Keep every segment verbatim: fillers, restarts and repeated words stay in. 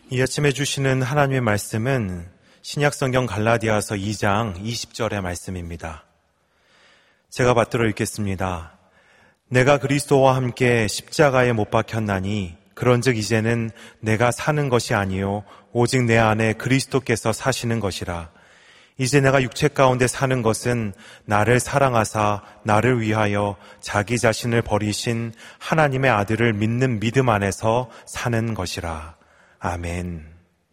이 아침에 주시는 하나님의 말씀은 신약성경 갈라디아서 이 장 이십 절의 말씀입니다. 제가 받들어 읽겠습니다. 내가 그리스도와 함께 십자가에 못 박혔나니 그런즉 이제는 내가 사는 것이 아니요 오직 내 안에 그리스도께서 사시는 것이라. 이제 내가 육체 가운데 사는 것은 나를 사랑하사 나를 위하여 자기 자신을 버리신 하나님의 아들을 믿는 믿음 안에서 사는 것이라. 아멘.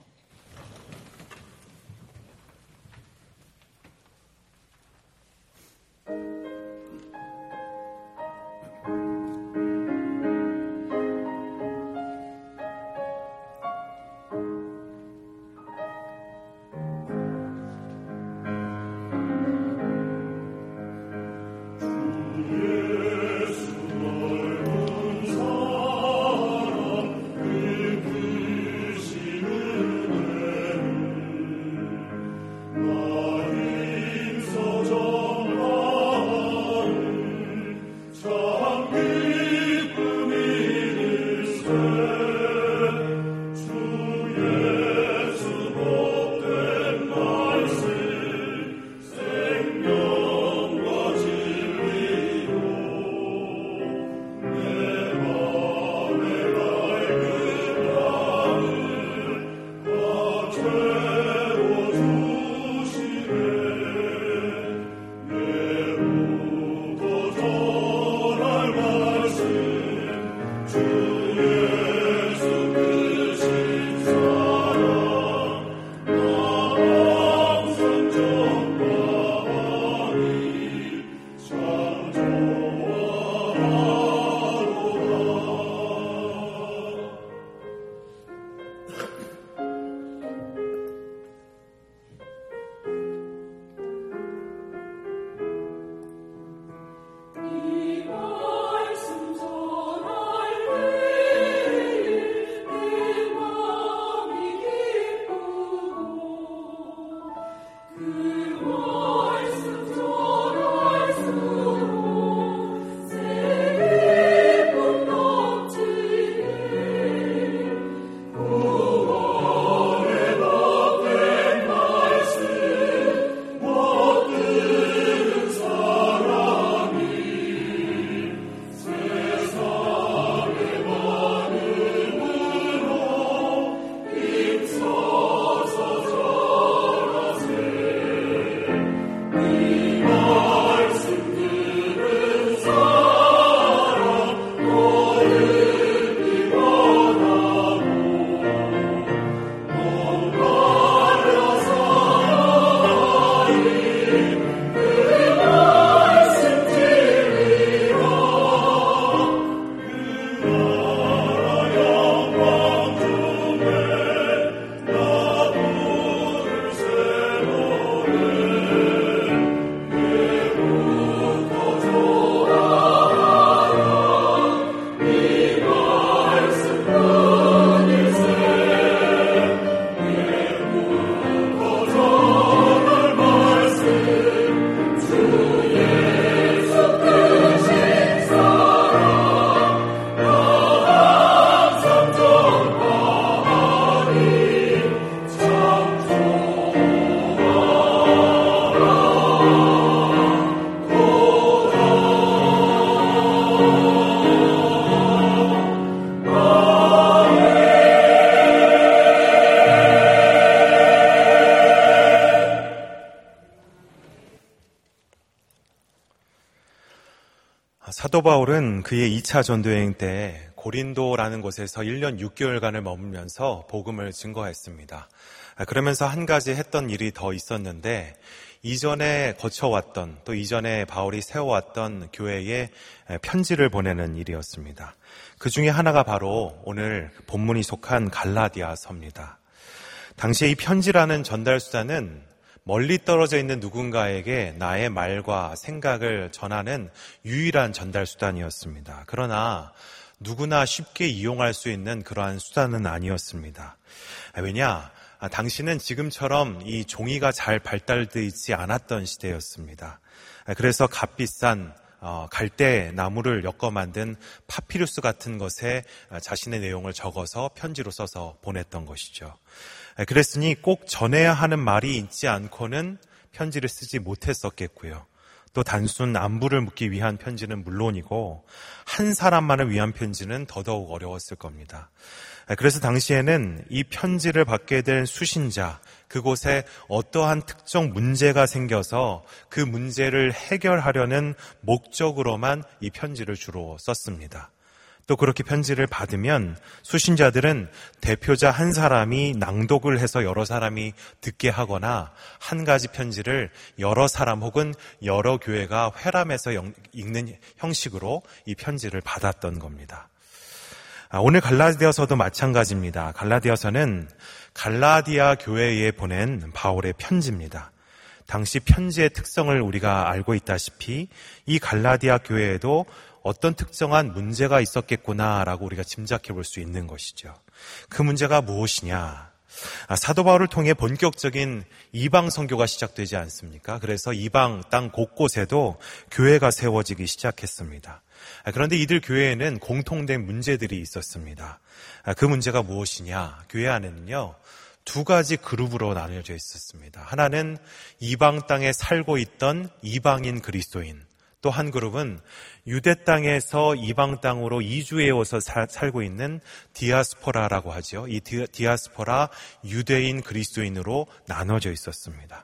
사도 바울은 그의 이 차 전도여행 때 고린도라는 곳에서 일 년 육 개월간을 머물면서 복음을 증거했습니다. 그러면서 한 가지 했던 일이 더 있었는데 이전에 거쳐왔던 또 이전에 바울이 세워왔던 교회에 편지를 보내는 일이었습니다. 그 중에 하나가 바로 오늘 본문이 속한 갈라디아서입니다. 당시에 이 편지라는 전달 수단은 멀리 떨어져 있는 누군가에게 나의 말과 생각을 전하는 유일한 전달 수단이었습니다. 그러나 누구나 쉽게 이용할 수 있는 그러한 수단은 아니었습니다. 왜냐? 당시는 지금처럼 이 종이가 잘 발달되어 있지 않았던 시대였습니다. 그래서 값비싼 어, 갈대 나무를 엮어 만든 파피루스 같은 것에 자신의 내용을 적어서 편지로 써서 보냈던 것이죠. 그랬으니 꼭 전해야 하는 말이 있지 않고는 편지를 쓰지 못했었겠고요. 또 단순 안부를 묻기 위한 편지는 물론이고 한 사람만을 위한 편지는 더더욱 어려웠을 겁니다. 그래서 당시에는 이 편지를 받게 된 수신자, 그곳에 어떠한 특정 문제가 생겨서 그 문제를 해결하려는 목적으로만 이 편지를 주로 썼습니다. 또 그렇게 편지를 받으면 수신자들은 대표자 한 사람이 낭독을 해서 여러 사람이 듣게 하거나 한 가지 편지를 여러 사람 혹은 여러 교회가 회람해서 읽는 형식으로 이 편지를 받았던 겁니다. 오늘 갈라디아서도 마찬가지입니다. 갈라디아서는 갈라디아 교회에 보낸 바울의 편지입니다. 당시 편지의 특성을 우리가 알고 있다시피 이 갈라디아 교회에도 어떤 특정한 문제가 있었겠구나라고 우리가 짐작해 볼 수 있는 것이죠. 그 문제가 무엇이냐? 사도 바울을 통해 본격적인 이방 선교가 시작되지 않습니까? 그래서 이방 땅 곳곳에도 교회가 세워지기 시작했습니다. 그런데 이들 교회에는 공통된 문제들이 있었습니다. 그 문제가 무엇이냐? 교회 안에는요, 두 가지 그룹으로 나뉘어져 있었습니다. 하나는 이방 땅에 살고 있던 이방인 그리스도인, 또 한 그룹은 유대 땅에서 이방 땅으로 이주해 와서 살고 있는 디아스포라라고 하죠. 이 디아스포라 유대인 그리스도인으로 나눠져 있었습니다.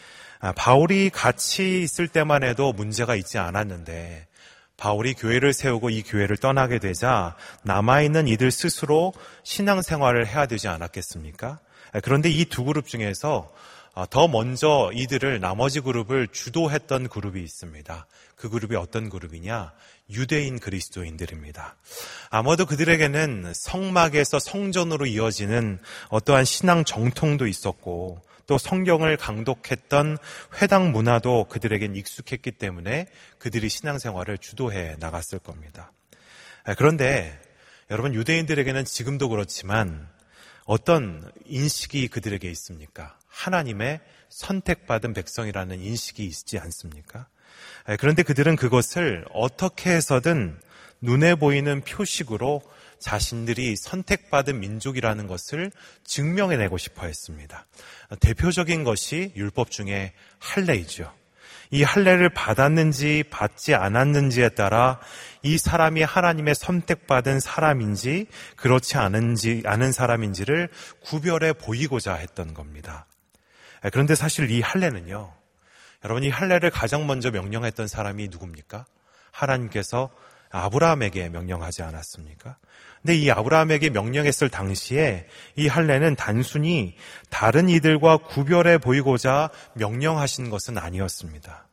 바울이 같이 있을 때만 해도 문제가 있지 않았는데 바울이 교회를 세우고 이 교회를 떠나게 되자 남아있는 이들 스스로 신앙생활을 해야 되지 않았겠습니까? 그런데 이 두 그룹 중에서 더 먼저 이들을 나머지 그룹을 주도했던 그룹이 있습니다. 그 그룹이 어떤 그룹이냐? 유대인 그리스도인들입니다. 아마도 그들에게는 성막에서 성전으로 이어지는 어떠한 신앙 정통도 있었고 또 성경을 강독했던 회당 문화도 그들에겐 익숙했기 때문에 그들이 신앙생활을 주도해 나갔을 겁니다. 그런데 여러분, 유대인들에게는 지금도 그렇지만 어떤 인식이 그들에게 있습니까? 하나님의 선택받은 백성이라는 인식이 있지 않습니까? 그런데 그들은 그것을 어떻게 해서든 눈에 보이는 표식으로 자신들이 선택받은 민족이라는 것을 증명해내고 싶어 했습니다. 대표적인 것이 율법 중에 할례이죠. 이 할례를 받았는지 받지 않았는지에 따라 이 사람이 하나님의 선택받은 사람인지 그렇지 않은지 않은 사람인지를 구별해 보이고자 했던 겁니다. 그런데 사실 이 할례는요, 여러분, 이 할례를 가장 먼저 명령했던 사람이 누굽니까? 하나님께서 아브라함에게 명령하지 않았습니까? 근데 이 아브라함에게 명령했을 당시에 이 할례는 단순히 다른 이들과 구별해 보이고자 명령하신 것은 아니었습니다.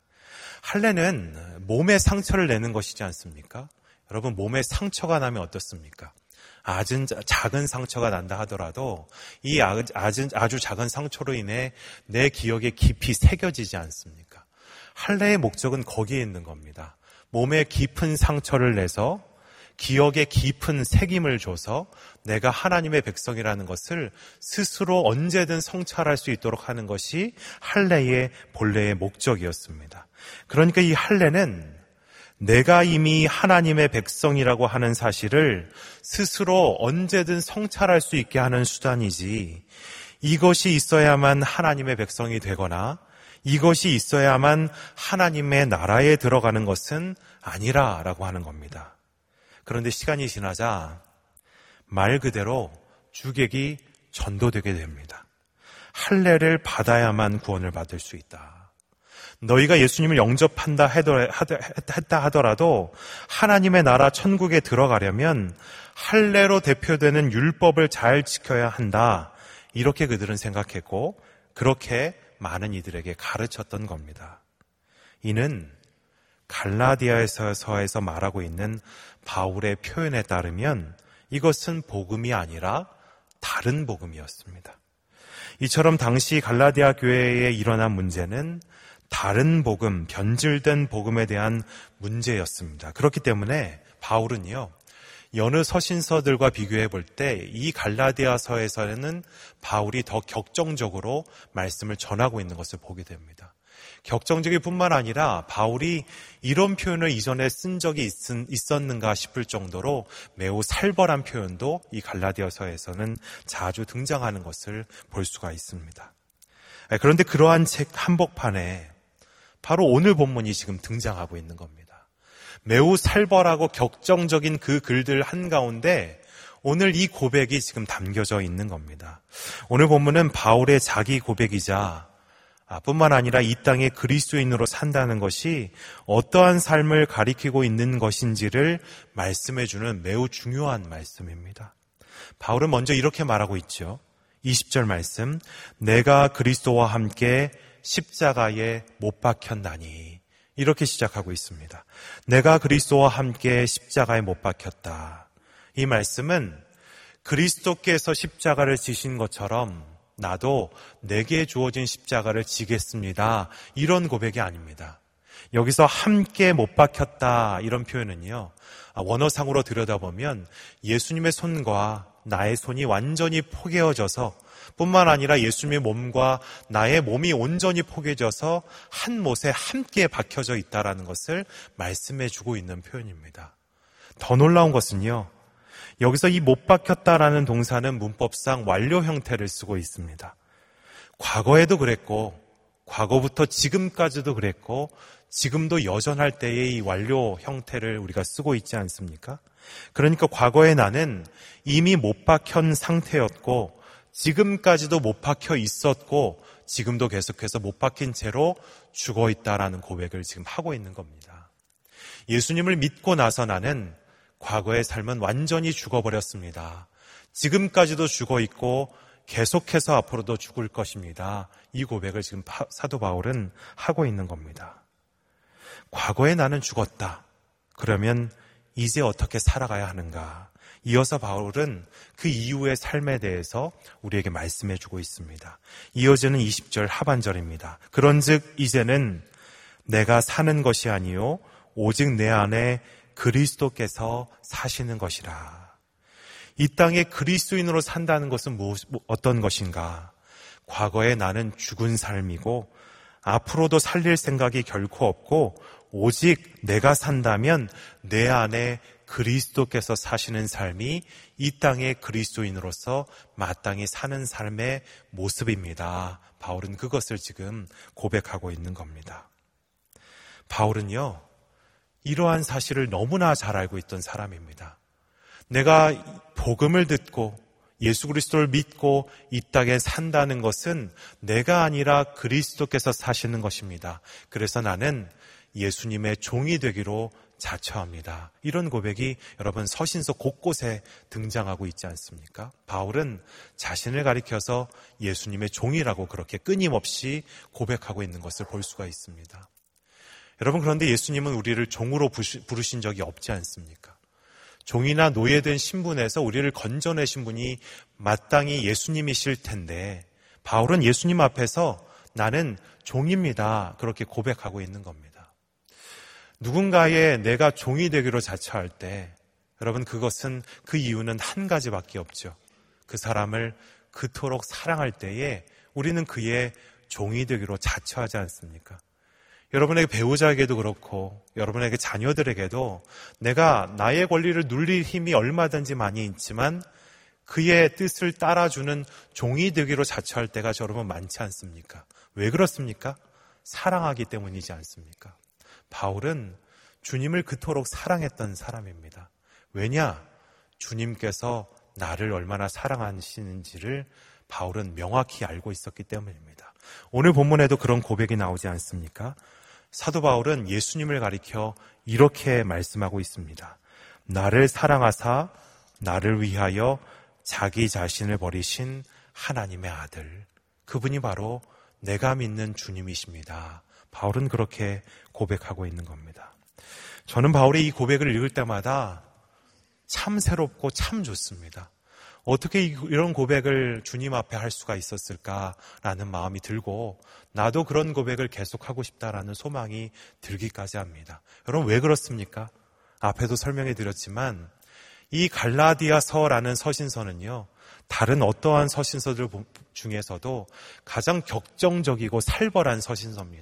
할례는 몸에 상처를 내는 것이지 않습니까? 여러분, 몸에 상처가 나면 어떻습니까? 아주 작은 상처가 난다 하더라도 이 아주, 아주 작은 상처로 인해 내 기억에 깊이 새겨지지 않습니까? 할례의 목적은 거기에 있는 겁니다. 몸에 깊은 상처를 내서 기억에 깊은 새김을 줘서 내가 하나님의 백성이라는 것을 스스로 언제든 성찰할 수 있도록 하는 것이 할례의 본래의 목적이었습니다. 그러니까 이 할례는 내가 이미 하나님의 백성이라고 하는 사실을 스스로 언제든 성찰할 수 있게 하는 수단이지, 이것이 있어야만 하나님의 백성이 되거나 이것이 있어야만 하나님의 나라에 들어가는 것은 아니라라고 하는 겁니다. 그런데 시간이 지나자 말 그대로 주객이 전도되게 됩니다. 할례를 받아야만 구원을 받을 수 있다. 너희가 예수님을 영접한다 했다 하더라도 하나님의 나라 천국에 들어가려면 할례로 대표되는 율법을 잘 지켜야 한다. 이렇게 그들은 생각했고 그렇게 많은 이들에게 가르쳤던 겁니다. 이는 갈라디아서에서 말하고 있는 바울의 표현에 따르면 이것은 복음이 아니라 다른 복음이었습니다. 이처럼 당시 갈라디아 교회에 일어난 문제는 다른 복음, 변질된 복음에 대한 문제였습니다. 그렇기 때문에 바울은요, 여느 서신서들과 비교해 볼 때 이 갈라디아서에서는 바울이 더 격정적으로 말씀을 전하고 있는 것을 보게 됩니다. 격정적일 뿐만 아니라 바울이 이런 표현을 이전에 쓴 적이 있었는가 싶을 정도로 매우 살벌한 표현도 이 갈라디아서에서는 자주 등장하는 것을 볼 수가 있습니다. 그런데 그러한 책 한복판에 바로 오늘 본문이 지금 등장하고 있는 겁니다. 매우 살벌하고 격정적인 그 글들 한가운데 오늘 이 고백이 지금 담겨져 있는 겁니다. 오늘 본문은 바울의 자기 고백이자 뿐만 아니라 이 땅에 그리스도인으로 산다는 것이 어떠한 삶을 가리키고 있는 것인지를 말씀해주는 매우 중요한 말씀입니다. 바울은 먼저 이렇게 말하고 있죠. 이십 절 말씀, 내가 그리스도와 함께 십자가에 못 박혔나니, 이렇게 시작하고 있습니다. 내가 그리스도와 함께 십자가에 못 박혔다. 이 말씀은 그리스도께서 십자가를 지신 것처럼 나도 내게 주어진 십자가를 지겠습니다. 이런 고백이 아닙니다. 여기서 함께 못 박혔다 이런 표현은요, 원어상으로 들여다보면 예수님의 손과 나의 손이 완전히 포개어져서 뿐만 아니라 예수님의 몸과 나의 몸이 온전히 포개져서 한 못에 함께 박혀져 있다는 것을 말씀해 주고 있는 표현입니다. 더 놀라운 것은요, 여기서 이 못 박혔다라는 동사는 문법상 완료 형태를 쓰고 있습니다. 과거에도 그랬고, 과거부터 지금까지도 그랬고, 지금도 여전할 때의 이 완료 형태를 우리가 쓰고 있지 않습니까? 그러니까 과거의 나는 이미 못 박힌 상태였고, 지금까지도 못 박혀 있었고, 지금도 계속해서 못 박힌 채로 죽어 있다라는 고백을 지금 하고 있는 겁니다. 예수님을 믿고 나서 나는 과거의 삶은 완전히 죽어버렸습니다. 지금까지도 죽어 있고 계속해서 앞으로도 죽을 것입니다. 이 고백을 지금 사도 바울은 하고 있는 겁니다. 과거에 나는 죽었다. 그러면 이제 어떻게 살아가야 하는가? 이어서 바울은 그 이후의 삶에 대해서 우리에게 말씀해 주고 있습니다. 이어지는 이십 절 하반절입니다. 그런즉 이제는 내가 사는 것이 아니요 오직 내 안에 그리스도께서 사시는 것이라. 이 땅에 그리스도인으로 산다는 것은 뭐, 어떤 것인가? 과거에 나는 죽은 삶이고 앞으로도 살릴 생각이 결코 없고 오직 내가 산다면 내 안에 그리스도께서 사시는 삶이 이 땅의 그리스도인으로서 마땅히 사는 삶의 모습입니다. 바울은 그것을 지금 고백하고 있는 겁니다. 바울은요, 이러한 사실을 너무나 잘 알고 있던 사람입니다. 내가 복음을 듣고 예수 그리스도를 믿고 이 땅에 산다는 것은 내가 아니라 그리스도께서 사시는 것입니다. 그래서 나는 예수님의 종이 되기로 자처합니다. 이런 고백이 여러분 서신서 곳곳에 등장하고 있지 않습니까? 바울은 자신을 가리켜서 예수님의 종이라고 그렇게 끊임없이 고백하고 있는 것을 볼 수가 있습니다. 여러분, 그런데 예수님은 우리를 종으로 부르신 적이 없지 않습니까? 종이나 노예된 신분에서 우리를 건져내신 분이 마땅히 예수님이실 텐데 바울은 예수님 앞에서 나는 종입니다. 그렇게 고백하고 있는 겁니다. 누군가의 내가 종이 되기로 자처할 때 여러분 그것은 그 이유는 한 가지밖에 없죠. 그 사람을 그토록 사랑할 때에 우리는 그의 종이 되기로 자처하지 않습니까? 여러분에게 배우자에게도 그렇고 여러분에게 자녀들에게도 내가 나의 권리를 누릴 힘이 얼마든지 많이 있지만 그의 뜻을 따라주는 종이 되기로 자처할 때가 여러분 많지 않습니까? 왜 그렇습니까? 사랑하기 때문이지 않습니까? 바울은 주님을 그토록 사랑했던 사람입니다. 왜냐? 주님께서 나를 얼마나 사랑하시는지를 바울은 명확히 알고 있었기 때문입니다. 오늘 본문에도 그런 고백이 나오지 않습니까? 사도 바울은 예수님을 가리켜 이렇게 말씀하고 있습니다. 나를 사랑하사 나를 위하여 자기 자신을 버리신 하나님의 아들, 그분이 바로 내가 믿는 주님이십니다. 바울은 그렇게 고백하고 있는 겁니다. 저는 바울의 이 고백을 읽을 때마다 참 새롭고 참 좋습니다. 어떻게 이런 고백을 주님 앞에 할 수가 있었을까라는 마음이 들고 나도 그런 고백을 계속하고 싶다라는 소망이 들기까지 합니다. 여러분 왜 그렇습니까? 앞에도 설명해 드렸지만 이 갈라디아서라는 서신서는요, 다른 어떠한 서신서들 중에서도 가장 격정적이고 살벌한 서신서입니다.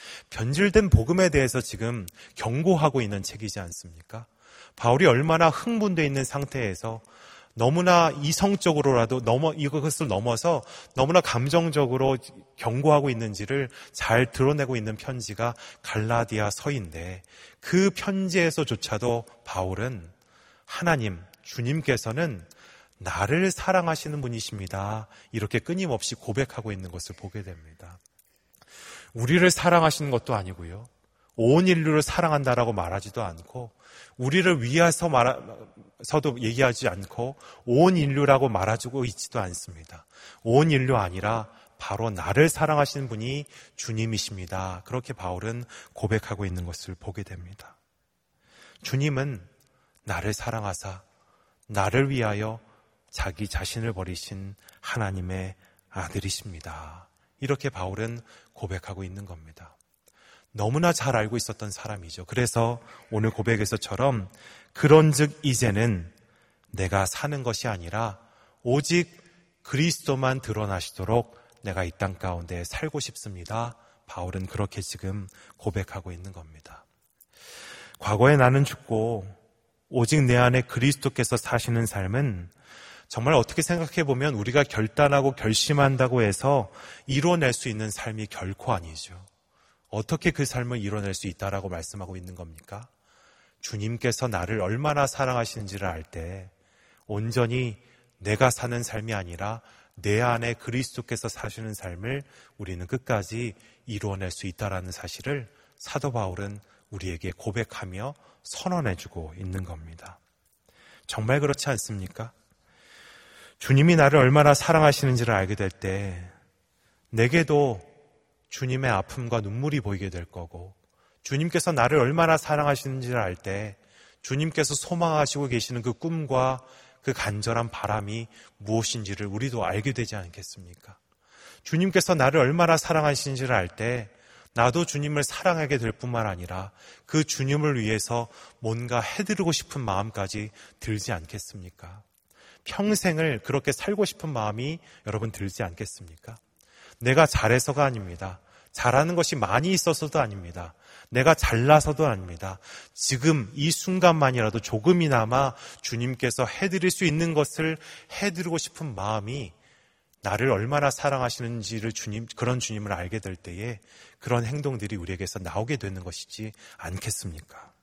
변질된 복음에 대해서 지금 경고하고 있는 책이지 않습니까? 바울이 얼마나 흥분되어 있는 상태에서 너무나 이성적으로라도 넘어, 이것을 넘어서 너무나 감정적으로 경고하고 있는지를 잘 드러내고 있는 편지가 갈라디아 서인데, 그 편지에서조차도 바울은 하나님, 주님께서는 나를 사랑하시는 분이십니다, 이렇게 끊임없이 고백하고 있는 것을 보게 됩니다. 우리를 사랑하시는 것도 아니고요, 온 인류를 사랑한다라고 말하지도 않고, 우리를 위해서 말해서도 얘기하지 않고 온 인류라고 말해주고 있지도 않습니다. 온 인류 아니라 바로 나를 사랑하시는 분이 주님이십니다. 그렇게 바울은 고백하고 있는 것을 보게 됩니다. 주님은 나를 사랑하사 나를 위하여 자기 자신을 버리신 하나님의 아들이십니다. 이렇게 바울은 고백하고 있는 겁니다. 너무나 잘 알고 있었던 사람이죠. 그래서 오늘 고백에서처럼 그런즉 이제는 내가 사는 것이 아니라 오직 그리스도만 드러나시도록 내가 이 땅 가운데 살고 싶습니다. 바울은 그렇게 지금 고백하고 있는 겁니다. 과거에 나는 죽고 오직 내 안에 그리스도께서 사시는 삶은 정말 어떻게 생각해 보면 우리가 결단하고 결심한다고 해서 이뤄낼 수 있는 삶이 결코 아니죠. 어떻게 그 삶을 이뤄낼 수 있다라고 말씀하고 있는 겁니까? 주님께서 나를 얼마나 사랑하시는지를 알 때 온전히 내가 사는 삶이 아니라 내 안에 그리스도께서 사시는 삶을 우리는 끝까지 이루어낼 수 있다라는 사실을 사도 바울은 우리에게 고백하며 선언해주고 있는 겁니다. 정말 그렇지 않습니까? 주님이 나를 얼마나 사랑하시는지를 알게 될 때 내게도 주님의 아픔과 눈물이 보이게 될 거고, 주님께서 나를 얼마나 사랑하시는지를 알 때 주님께서 소망하시고 계시는 그 꿈과 그 간절한 바람이 무엇인지를 우리도 알게 되지 않겠습니까? 주님께서 나를 얼마나 사랑하시는지를 알 때 나도 주님을 사랑하게 될 뿐만 아니라 그 주님을 위해서 뭔가 해드리고 싶은 마음까지 들지 않겠습니까? 평생을 그렇게 살고 싶은 마음이 여러분 들지 않겠습니까? 내가 잘해서가 아닙니다. 잘하는 것이 많이 있어서도 아닙니다. 내가 잘나서도 아닙니다. 지금 이 순간만이라도 조금이나마 주님께서 해드릴 수 있는 것을 해드리고 싶은 마음이 나를 얼마나 사랑하시는지를 주님, 그런 주님을 알게 될 때에 그런 행동들이 우리에게서 나오게 되는 것이지 않겠습니까?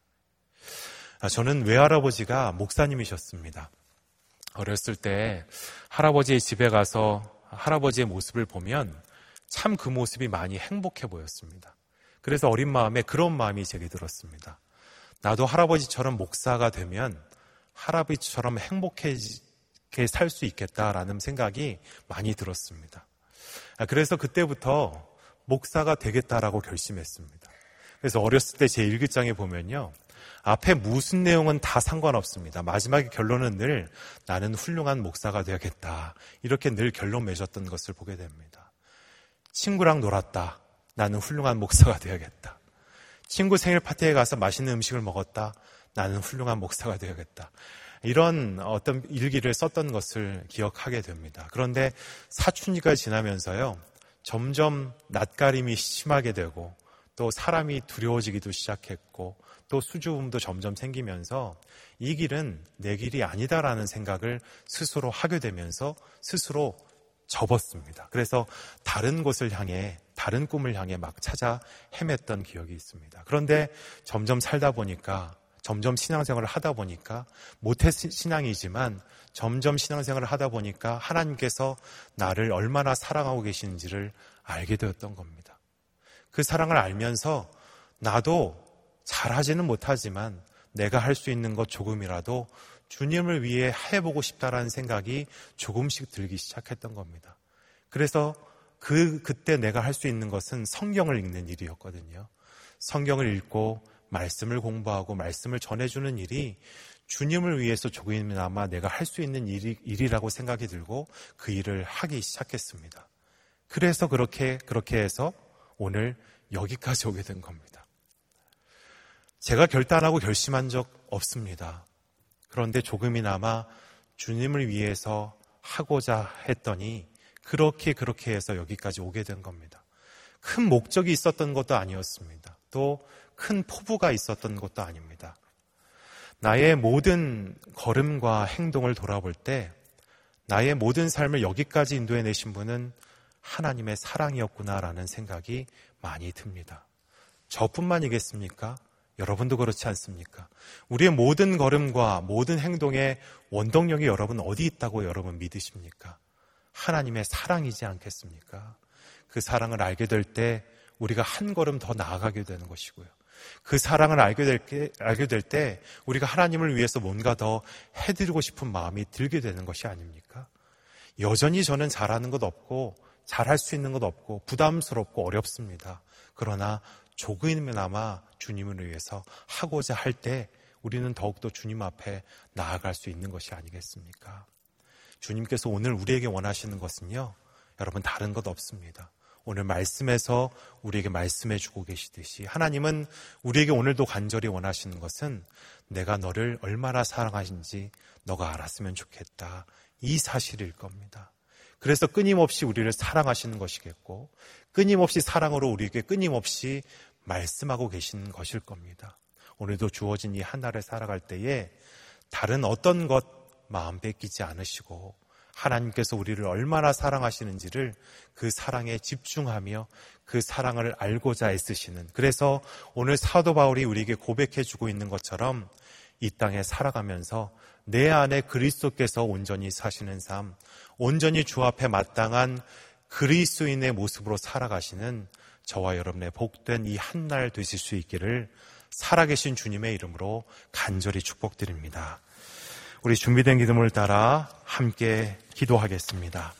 저는 외할아버지가 목사님이셨습니다. 어렸을 때 할아버지의 집에 가서 할아버지의 모습을 보면 참 그 모습이 많이 행복해 보였습니다. 그래서 어린 마음에 그런 마음이 제게 들었습니다. 나도 할아버지처럼 목사가 되면 할아버지처럼 행복하게 살 수 있겠다라는 생각이 많이 들었습니다. 그래서 그때부터 목사가 되겠다라고 결심했습니다. 그래서 어렸을 때 제 일기장에 보면요, 앞에 무슨 내용은 다 상관없습니다. 마지막에 결론은 늘 나는 훌륭한 목사가 되야겠다, 이렇게 늘 결론 맺었던 것을 보게 됩니다. 친구랑 놀았다. 나는 훌륭한 목사가 되야겠다. 친구 생일 파티에 가서 맛있는 음식을 먹었다. 나는 훌륭한 목사가 되야겠다. 이런 어떤 일기를 썼던 것을 기억하게 됩니다. 그런데 사춘기가 지나면서요, 점점 낯가림이 심하게 되고 또 사람이 두려워지기도 시작했고 또 수줍음도 점점 생기면서 이 길은 내 길이 아니다라는 생각을 스스로 하게 되면서 스스로 접었습니다. 그래서 다른 곳을 향해, 다른 꿈을 향해 막 찾아 헤맸던 기억이 있습니다. 그런데 점점 살다 보니까, 점점 신앙생활을 하다 보니까, 모태 신앙이지만 점점 신앙생활을 하다 보니까 하나님께서 나를 얼마나 사랑하고 계시는지를 알게 되었던 겁니다. 그 사랑을 알면서 나도 잘하지는 못하지만 내가 할 수 있는 것 조금이라도 주님을 위해 해보고 싶다라는 생각이 조금씩 들기 시작했던 겁니다. 그래서 그, 그때 내가 할 수 있는 것은 성경을 읽는 일이었거든요. 성경을 읽고 말씀을 공부하고 말씀을 전해주는 일이 주님을 위해서 조금이나마 내가 할 수 있는 일이, 일이라고 생각이 들고 그 일을 하기 시작했습니다. 그래서 그렇게, 그렇게 해서 오늘 여기까지 오게 된 겁니다. 제가 결단하고 결심한 적 없습니다. 그런데 조금이나마 주님을 위해서 하고자 했더니 그렇게 그렇게 해서 여기까지 오게 된 겁니다. 큰 목적이 있었던 것도 아니었습니다. 또 큰 포부가 있었던 것도 아닙니다. 나의 모든 걸음과 행동을 돌아볼 때 나의 모든 삶을 여기까지 인도해내신 분은 하나님의 사랑이었구나라는 생각이 많이 듭니다. 저뿐만이겠습니까? 여러분도 그렇지 않습니까? 우리의 모든 걸음과 모든 행동의 원동력이 여러분 어디 있다고 여러분 믿으십니까? 하나님의 사랑이지 않겠습니까? 그 사랑을 알게 될 때 우리가 한 걸음 더 나아가게 되는 것이고요. 그 사랑을 알게 될, 게, 알게 될 때 우리가 하나님을 위해서 뭔가 더 해드리고 싶은 마음이 들게 되는 것이 아닙니까? 여전히 저는 잘하는 것 없고 잘할 수 있는 것 없고 부담스럽고 어렵습니다. 그러나 조금이나마 주님을 위해서 하고자 할 때 우리는 더욱더 주님 앞에 나아갈 수 있는 것이 아니겠습니까? 주님께서 오늘 우리에게 원하시는 것은요, 여러분 다른 것 없습니다. 오늘 말씀에서 우리에게 말씀해 주고 계시듯이 하나님은 우리에게 오늘도 간절히 원하시는 것은 내가 너를 얼마나 사랑하신지 너가 알았으면 좋겠다. 이 사실일 겁니다. 그래서 끊임없이 우리를 사랑하시는 것이겠고 끊임없이 사랑으로 우리에게 끊임없이 말씀하고 계신 것일 겁니다. 오늘도 주어진 이 한 날을 살아갈 때에 다른 어떤 것 마음 뺏기지 않으시고 하나님께서 우리를 얼마나 사랑하시는지를 그 사랑에 집중하며 그 사랑을 알고자 애쓰시는, 그래서 오늘 사도 바울이 우리에게 고백해주고 있는 것처럼 이 땅에 살아가면서 내 안에 그리스도께서 온전히 사시는 삶, 온전히 주 앞에 마땅한 그리스도인의 모습으로 살아가시는 저와 여러분의 복된 이 한 날 되실 수 있기를 살아계신 주님의 이름으로 간절히 축복드립니다. 우리 준비된 기도를 따라 함께 기도하겠습니다.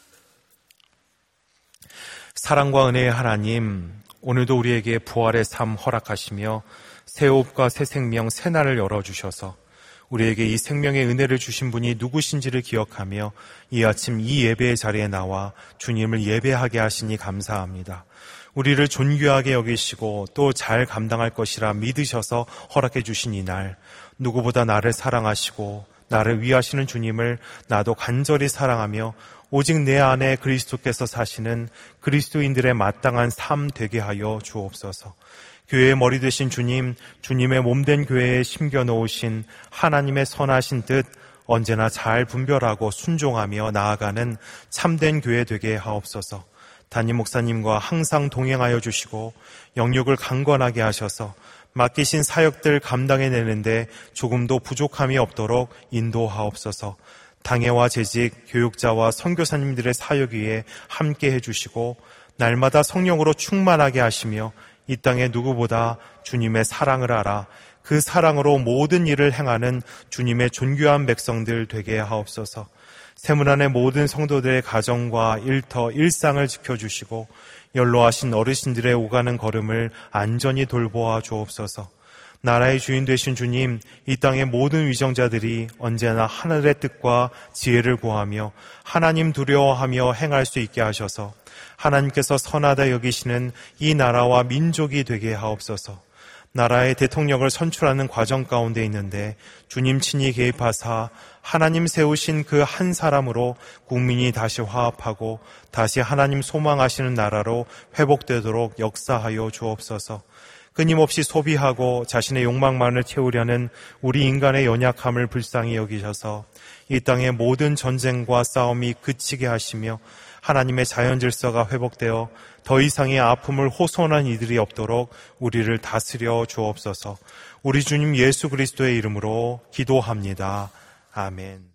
사랑과 은혜의 하나님, 오늘도 우리에게 부활의 삶 허락하시며 새 호흡과 새 생명, 새 날을 열어주셔서 우리에게 이 생명의 은혜를 주신 분이 누구신지를 기억하며 이 아침 이 예배의 자리에 나와 주님을 예배하게 하시니 감사합니다. 우리를 존귀하게 여기시고 또 잘 감당할 것이라 믿으셔서 허락해 주신 이 날, 누구보다 나를 사랑하시고 나를 위하시는 주님을 나도 간절히 사랑하며 오직 내 안에 그리스도께서 사시는 그리스도인들의 마땅한 삶 되게 하여 주옵소서. 교회의 머리 되신 주님, 주님의 몸된 교회에 심겨놓으신 하나님의 선하신 뜻 언제나 잘 분별하고 순종하며 나아가는 참된 교회 되게 하옵소서. 담임 목사님과 항상 동행하여 주시고 영육을 강건하게 하셔서 맡기신 사역들 감당해내는데 조금도 부족함이 없도록 인도하옵소서. 당회와 재직, 교육자와 선교사님들의 사역 위에 함께 해주시고 날마다 성령으로 충만하게 하시며 이 땅에 누구보다 주님의 사랑을 알아 그 사랑으로 모든 일을 행하는 주님의 존귀한 백성들 되게 하옵소서. 세문안의 모든 성도들의 가정과 일터, 일상을 지켜주시고 연로하신 어르신들의 오가는 걸음을 안전히 돌보아 주옵소서. 나라의 주인 되신 주님, 이 땅의 모든 위정자들이 언제나 하늘의 뜻과 지혜를 구하며 하나님 두려워하며 행할 수 있게 하셔서 하나님께서 선하다 여기시는 이 나라와 민족이 되게 하옵소서. 나라의 대통령을 선출하는 과정 가운데 있는데 주님 친히 개입하사 하나님 세우신 그 한 사람으로 국민이 다시 화합하고 다시 하나님 소망하시는 나라로 회복되도록 역사하여 주옵소서. 끊임없이 소비하고 자신의 욕망만을 채우려는 우리 인간의 연약함을 불쌍히 여기셔서 이 땅의 모든 전쟁과 싸움이 그치게 하시며 하나님의 자연 질서가 회복되어 더 이상의 아픔을 호소하는 이들이 없도록 우리를 다스려 주옵소서. 우리 주님 예수 그리스도의 이름으로 기도합니다. 아멘.